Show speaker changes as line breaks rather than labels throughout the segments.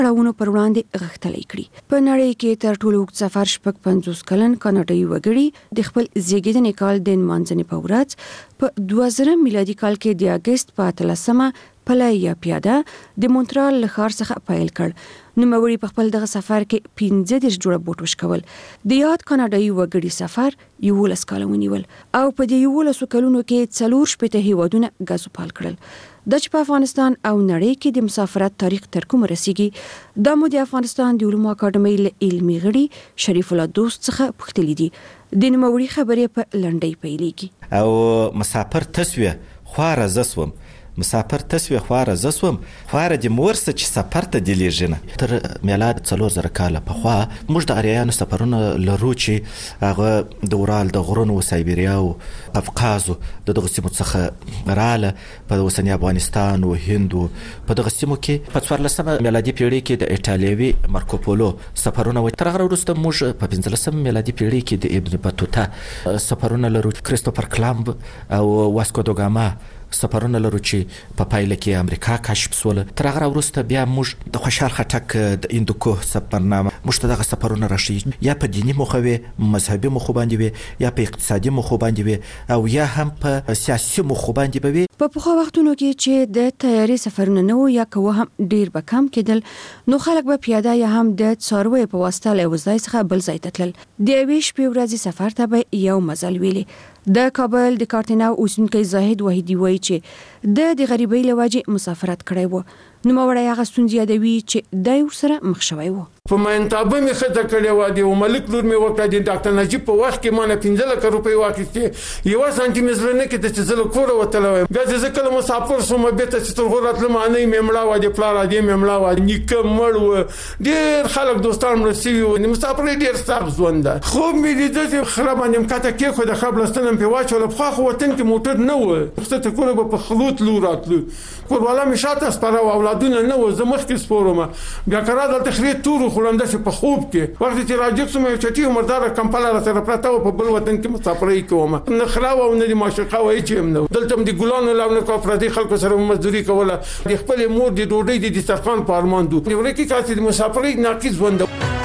پړاوونو پر وړاندې غښتلي کړي. په نړۍ کې تر ټولو اوږد سفر 50 کلن کاناډایي وګړي د خپل زیږیدنې کال د نمانځنې په ورځ په 2000 میلادي کال کې د اگست په 13مه پلی یا پیاده د مونټرال له ښار څخه پیل کړ. نوموړي په خپل دغه سفر کې 15 جوړه بوټ وشکول. د یاد کاناډایي وګړي سفر 11 کاله ونیول او په دې 11 کلونو کې 4 هیوادونه غزوپال کړل. د په افغانستان او نړۍ کې د مسافرت تاریخ تر کوم رسیږي د مو د افغانستان د علومو اکاډمۍ له علمي غړي شریف الله دوست څخه پوښتنې دي. د نوموړي خبرې په لنډۍ پیلېږي.
او مسافر تسویه خواره زسوم مسافر تسوی خواره زسوم خواره د مورسه چې سفر ته دلیږي تر میلاد 4000 کاله په خوا موږ د اریانو سفرونه لرو چې هغه د اورال د غرونو او سایبریا او قفقاز د دغه سیمو څخه رااله په اوسنی افغانستان او هند په دغه سیمو کې په 14 میلادي پیړۍ کې د ایټالوي مارکو پولو سفرونه و تر هغه وروسته موږ په 15 میلادي پیړۍ کې د ابن بطوطه سفرونه لرو. کریستوفر کلمب او واسکو دا ګاما سفرونه لرو چې په پایله کې امریکا کشف شول. تر هغه وروسته بیا موږ د خوشحال خټک د هندوکوه سفرنامه موږ ته دغه سفرونه راشي یا په دینی مخه وي مذهبي مخه باندې وي یا په اقتصادي مخه باندې وي او یا هم په سیاسي مخه باندې وي.
په پخوا وختونو کې چې د تیاري سفرونه نه و یا کوه هم ډیر به کم کېدل نو خلک به پیاده یا هم د څاروي په واسطه له وځای څخه بل ځای ته تلل. د یوې شپې ورځې سفر ته به یو مزل ویلي. د کابل د کارتناو اوسیدونکی زاهد وحیدی وایي چې د غریبۍ له وجې مسافرت کړی و. نوموړی هغه ستونزې یادوي چې دی ورسره مخ شوی و.
په منتابه مې خطه کړې و د ملک لور مې وکړه د ډاکټر نجیب په وخت کې مانه 15 لک روپۍ واخیستې یو سانتي مزر نه کې د څه کور وتلو بیا چې کله مسافر سوم به ته چې تر غوړت لمه نه ممړه و د پلار دې ممړه و نیکه مړ و ډېر خلک دوستان مرسي و مسافر ډېر سخت ژوند خو مې د دې خراب باندې کته کې خو د خپلستان په واچول په خو وطن کې موټر نه و ست کور په خلوت لور راتلو کور والا مې شاته سپاره اولادونه نه و زمخ کې سپورم بیا کرا د تخریب تور خلنده چې په خوب کې وخت چې راځم سم یو چټي مردار کمپاله را سره پراته په بل وطن کې مسافرۍ کوم نه خراو او نه د معشوقه وای چې نو دلته د ګلانو لاونه کو پردي خلکو سره مزدوري کوله د خپل مور د ډوډۍ د دسترخوان په ارمان دو یو کې کاسې د مسافرۍ ناقص وند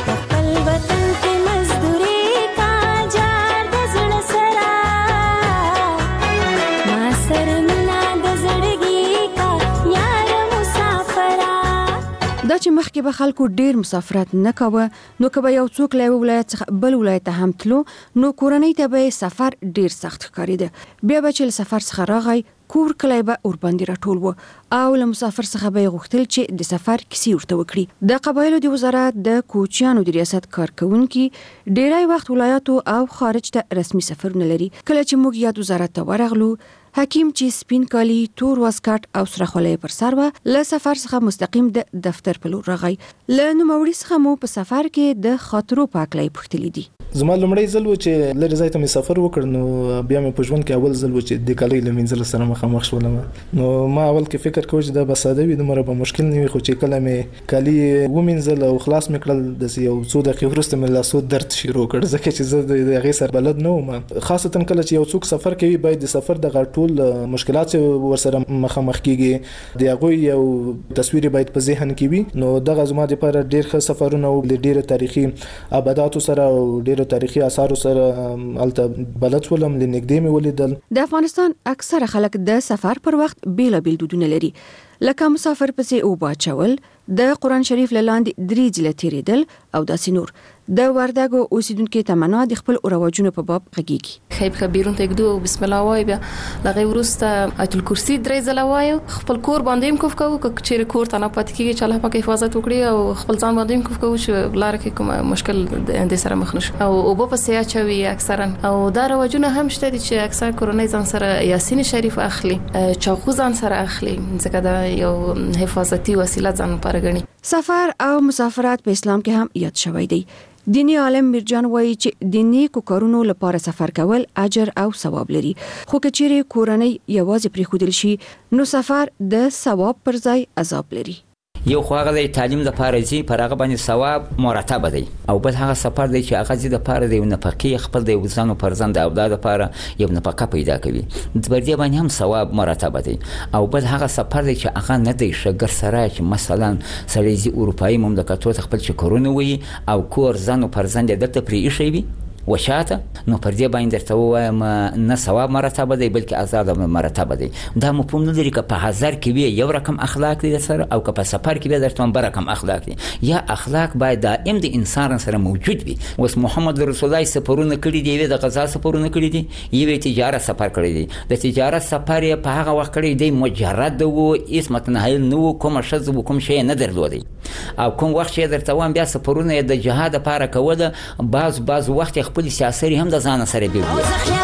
دا چې مخکې به خلکو ډیر مسافرت نه کاوه نو که به یو څوک له ولایت څخه بل ولایت ته هم تلو نو کورنۍ ته به سفر ډیر سخت ښکارېده. بیا به چې سفر څخه راغی کور کلی به اورباندې راټول و او له مسافر څخه به غوښتل چې د سفر کیسې ورته وکړي. د قبایلو د وزارت د کوچیانو د ریاست کارکونکي ډیری وخت ولایاتو او خارج ته رسمي سفرونه لري. کله چې موږ یاد وزارت ته ورغلو حکیم چې سپین کالی تور واسکټ او سره خولۍ پر سر و له سفر څخه مستقیم د دفتر په لور راغی. له نوموړي څخه مو په سفر کې د خاطرو په اړه پوښتنې دي.
زما لمړی ځل و چې لری ځای ته مې سفر وکړ نو بیا مې په ژوند کې اول ځل و چې د کالي لمنځل سره مخامخ شولم. نو ما اول کې فکر کوم چې دا به ساده وي دومره به مشکل نه وي خو چې کله مې کالي ومنځل او خلاص مې کړل د یو څو دقیقې وروسته مې لاسو درد شروع کړ ځکه چې زه د هغې سره بلد نه وم. خاصتا کله چې یو څوک سفر کوي باید د سفر د ټول مشکلات ورسره مخامخ کیږي د هغوی یو تصویر باید په ذهن کې وي. نو دغه زما لپاره ډېر ښه سفرونه او ډېر تاریخي آباداتو سره او ډېر تاریخي آثارو سره الته بلد ولم لنګدې مې ولیدل.
د افغانستان اکثره خلک د سفر پر وخت بیلابیل دودونه لري لکه مسافر پسې اوبه اچول د قرآن شریف لاندې درې ځله تیریدل او داسې نور. د وردګو اوسیدونکو تمنا د خپل رواجونو په باب غږیږي.
خیب خبيرون ته کېدو بسم الله وای بیا لغه ورسته آیت الکرسی درې ځله وای خپل کور باندې کوف کوو چې کور ته نه پاتې کیږي چې الله پاک حفاظت وکړي او خپل ځان باندې کوف کوو چې لار کې کوم مشکل د سره مخ نشو او اوبه پسې اچوي اکثرا او دا رواجونه هم شته چې اکثر کورنۍ ځان سره یاسین شریف اخلي چاقو ځان سره اخلي ځکه دا یو حفاظتي وسیله ځان لپاره غني. سفر او مسافرت په اسلام کې هم یاد شوی دی. دینی عالم میرجان وایي چې د نیکو کارونو لپاره سفر کول اجر او ثواب لري خو که چیرې کورنۍ یوازې پرېښودل شي نو سفر د ثواب پر ځای عذاب لري.
یو خو هغه د تعلیم د لپاره ځي پر هغه باندې ثواب مرتب دی او بل هغه سفر دی چې هغه ځي د لپاره د نفقې خپل د ځان او فرزند او د لپاره یو نفقه پیدا کوي د بردي باندې هم ثواب مرتب دی او بل هغه سفر دی چې هغه نه دی شګر سره چې مثلا سړي اروپאי مملکتونو خپل چکرونه وي او کور ځان او فرزند دلته پرې ایښي وي وشاته نو پر دې باندې درته وایم نه ثواب مرتب دی بلکې آزاد مرتب دی دا مفهوم نه لري که په هزار کې وي یو رقم اخلاق دی سره او که په سفر کې وي درته بل رقم اخلاق دی یا اخلاق باید دائم د انسان سره موجود وي اوس محمد رسول الله سفرونه کړی دی د غزا سفرونه کړی دي یو تجارت سفر کړی دی د تجارت سفر په هغه وخت کړی دی مجرد وو اسمت نه نو کوم شذ کوم شی نه درلودي او کوم وخت چې درته وایم بیا سفرونه د جهاد لپاره کوله بعض وخت خپل سیاسي هم د ځان سره بیل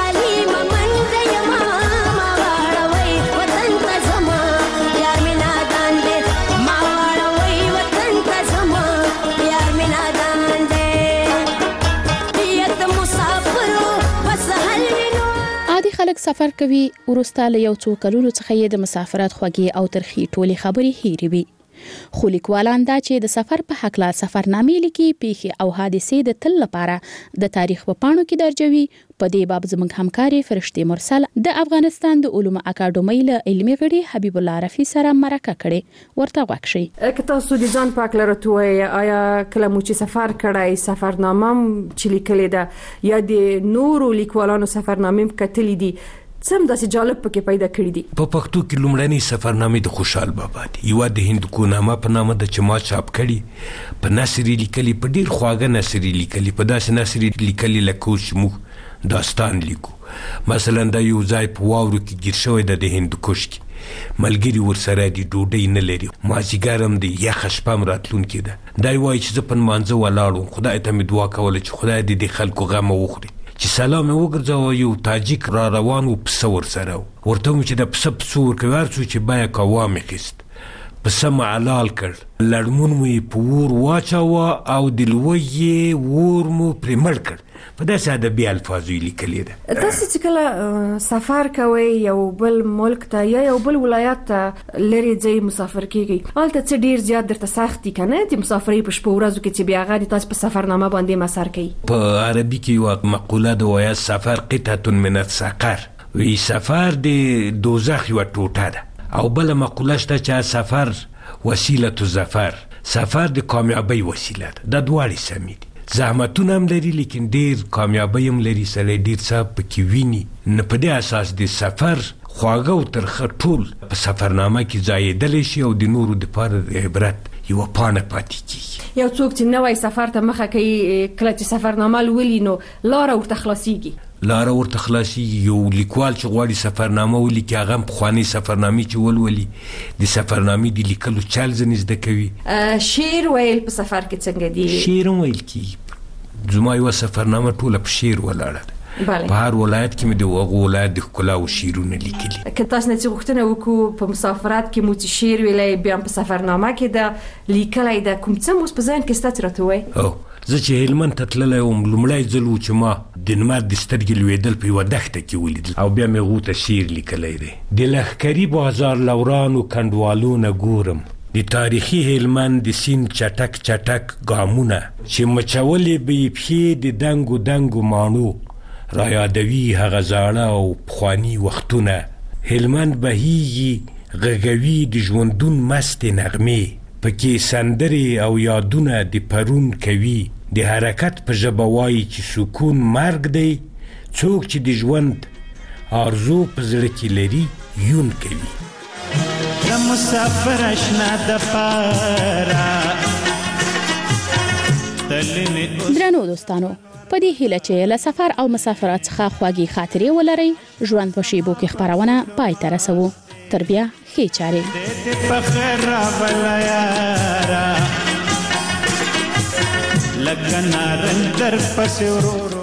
خلک سفر کوي ورسته له یو څو کلونو څخه یې د مسافرت خوږی او ترخی ټولي خبري هېري وي خو لیکوالان دا چې د سفر په حق لا سفرنامې لیکي پیښې او حادثې د تل لپاره د تاریخ په پاڼو کې درجوي په دې باب زموږ همکاري فرشتي مرسل د افغانستان د علومو اکاډمۍ له علمي غړي حبیب الله رفیع سره مرکه کړې ورته غوښشي
که تاسو د ځان پاک لرتوي آیا کله مو چې سفر کړای سفرنامه چې لیکلې ده یا د نورو لیکوالانو سفرنامې کتلې دي سم داسې جالب پکې پیدا کړی دي
په پښتو کې لومړنی سفرنامې د خوشحال بابا دی یو د هندکو نامه په نامه د چما چاپ کړي په نثري لیکلي په ډیر خواږه نثري لیکلي په داسې نثري لیکلي لکه چې موږ داستان لیکو مثلا دا یو ځای په واورو کې ګیر شوی د هندوکش کې ملګری ورسره دی ډوډۍ نه لري مازیګر هم دی یخ شپه هم راتلونکې ده دا وایي چې زه په لمانځه ولاړم خدای ته مې دعا کوله چې خدای دې د خلکو غم وخوري چې سلام وګرځاوه یو تاجیک را روان و پسه ورسره ورته چې د پسه څور کوي هر څو چې باید قوامې خیست پسه معلال کړ لړمون مو یې په اور واچاوه او د لوی یې اور مو پرې مړ کړ په داسې ادبي الفاظو یې لیکلې ده
تاسو چې کله سفر کوئ یو بل ملک ته یا یو بل ولایت ته لري ځای مسافر کیږي هلته څه ډیر زیات درته سخت دي کنه د مسافرۍ په شپه ورځو کې چې بیا غاړي تاسو په سفرنامه باندې مسار کوي
په عربي کې یو مقوله ده وایي سفر قطعه من السقر وی سفر د دوزخ یو ټوټه ده او بل مقوله شته چې سفر وسیله الظفر سفر د کامیابی وسیله ده د دواړو سمې دي زحمتونه هم لري لیکن ډیر کامیابی هم لري سړی ډیر څه پکې ویني نه په دې اساس د سفر خواږه او ترخه ټول په سفرنامه کې ځایېدلی شي او د نورو دپاره د عبرت یوه پاڼه پاتې کېږي
یو څوک چې نوی سفر ته مخه کوي کله چې سفرنامه لولي نو لاره ورته خلاصیږي
یو لیکوال چې غواړي سفرنامه ولیکي هغه هم پخوانۍ سفرنامې چې ولولي د سفرنامې د لیکلو چل ځینې زده کوي
شعر ویل په سفر کې څنګه دي
شعر هم ویل کېږي زما یوه سفرنامه ټوله په شعر ولاړه ده په هر ولایت کې مې د هغو ولایت د ښکلا او شعرونه لیکلي
که تاسو نه څه غوښتنه وکړو په مسافرت کې مو چې شعر ویلی بیا په سفرنامه کې ده لیکلی ده کوم څه مو په ذهن کې شته چې راته ووایئ
زه چې هلمند ته تللی وم لومړی ځل و چې ما د لمر د سترګې لوېدل په یوه دښته کې ولیدل او بیا مې هغو ته شعر لیکلی دی د لښکري بازار لورانو کنډوالو نه ګورم د تاریخي هلمند د سیند چټک چټک ګامونه چې مچولې به یې پښې د دنګو دنګو ماڼو را یادوي هغه زاړه او پخواني وختونه هلمند بهیږي غږوي د ژوندون مستې نغمې پکې سندرې او یادونه د پرون کوي د حرکت په ژبه وایي چې سکون مرګ دی څوک چې د ژوند آرزو په زړه کې لري یون کوي
د مسافر اشنا د پاره
درنو دوستانو په دې هیله چې له سفر او مسافرت څخه خواږی خاطرې ولرئ ژوند په شیبو کې خبرونه پای ته رسوو تر بیا ښې چارې
په خیر راغله یاره لکه نارنج در پسې ورو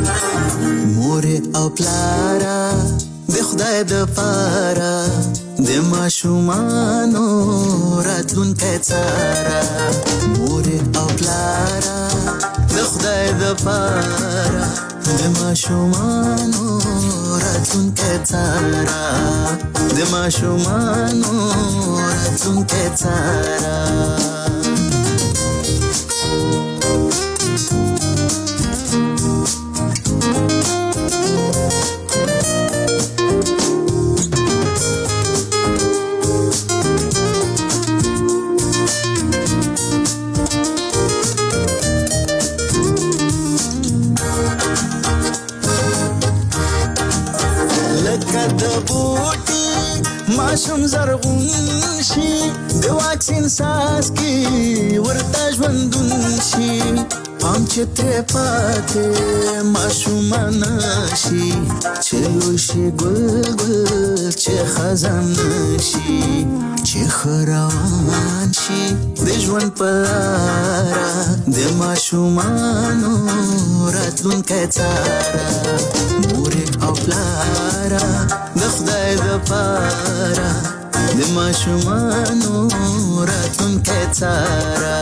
او پلارا د خدای د پاره د د ماشومانو راتلونکی څاره مور او پلاره د خدای د پاره د ماشومانو راتلونکی څاره د ماشومانو راتلونکی څاره ماشوم زرغون شي د واکسین ساس کې ورته ژوندون شي پام چې ترې پاتې ماشومان شي چې لوی شي ګل ګل چې خزان شي چې ښه روان شي د ژوند په لاره د ماشومانو راتلونکی څاره مور او پلاره د خدای د پاره د ماشومانو راتلونکی څاره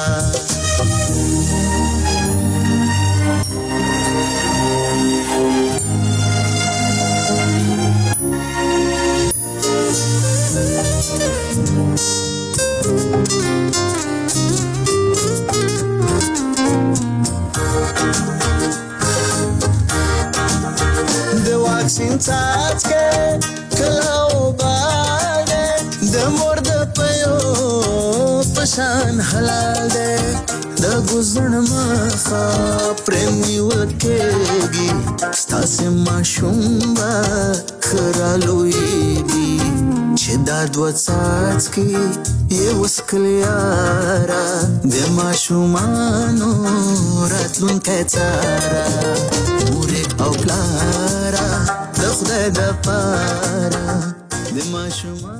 واکسین څاڅکې کله وباله د مور د پیو پشان حلال ده د ګوزن مخه پرېمي وکېږي ستاسې ماشوم به ښه رالویږي چې دا دوه څاڅکې یې وڅښلې یاره د ماشومانو راتلونکی څاره مور او پلاره د خدای د پاره د ماشومانو